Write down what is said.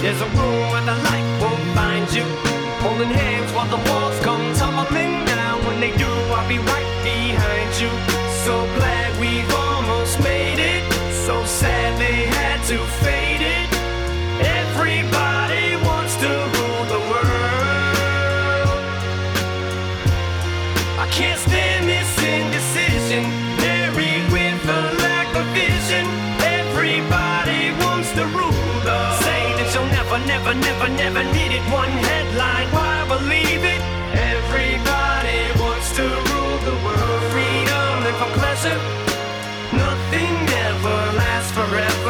There's a room where the light won't find you, holding hands while the walls come tumbling down. When they do, I'll be right behind you. So glad we've almost made it, so sad they had to fade it. Everybody wants to rule the world. I can't stand this indecision, married with a lack of vision. Everybody wants to rule the world. Say that you'll never, never, never, never need it. One headline, why believe it? Everybody wants to rule the world. Freedom and for pleasure, nothing ever lasts forever.